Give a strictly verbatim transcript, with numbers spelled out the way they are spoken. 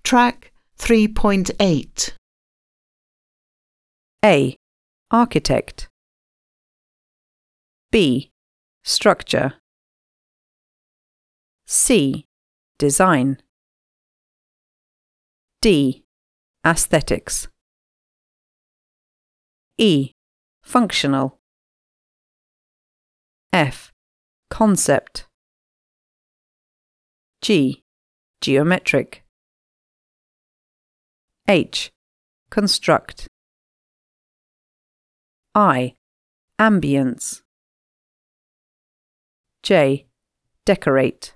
Track three point eight. A. Architect. B. Structure. C. Design. D. Aesthetics. E. Functional. F. Concept. G. Geometric. H. Construct. I. Ambience. J. Decorate.